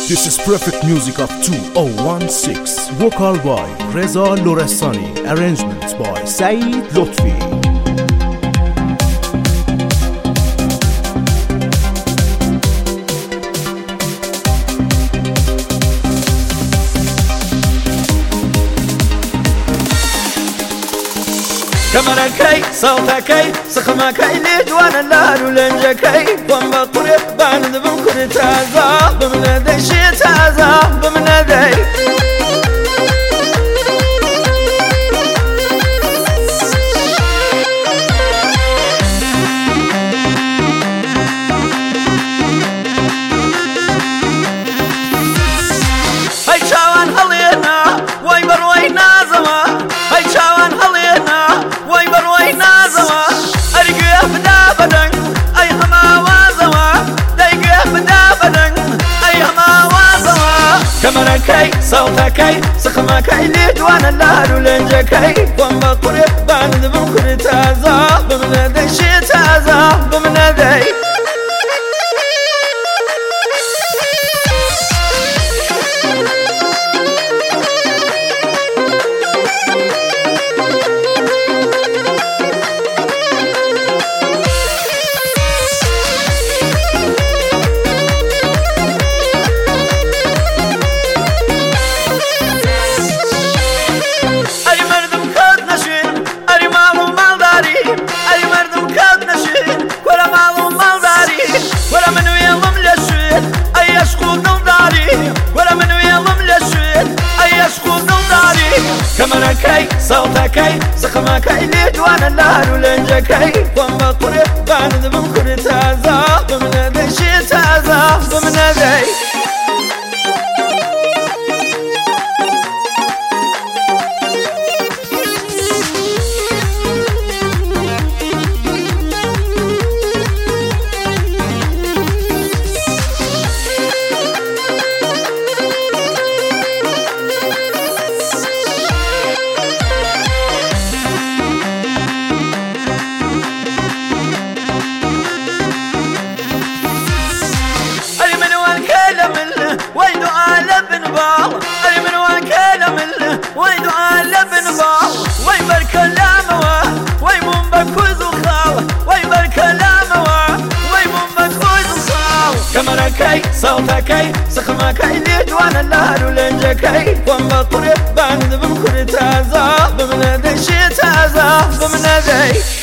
This is perfect music of 2016. Vocal by Reza Lorestani. Arrangements by Saeed Lotfi. كمركي صوتكي سخمكي لجوان اللار ولنجكي وان بطريق باند بمكر تازا بمندي شي تازا بمندي هاي شاوان هلينا واي بروي نازما هاي شاوان هلينا واي بروي نازما أرقيه بدا بدن أي هما وازما دايقيه بدا بدن أي هما وازما كمركي صوتكي سخمكي لجوان اللار ولنجكي وان بطريق باند بمكر تازا بمندي شي تازا بمندي كمركي صوتكي سخمكي لجوان اللار ولنجكي وان بطريق باند بمكر تازا بمندي شي تازا بمندي ويدو آل بن بال أي من وكيل من ويدو آل بن بال ويبر كلام ويمون بكوز وخال ويبر كلام ويمون بكوز وخال كمركي صوتكي سخمكي لجوان اللار ولنجكي وان بطريق باند بمكر تازا بمندي شي تازا بمندي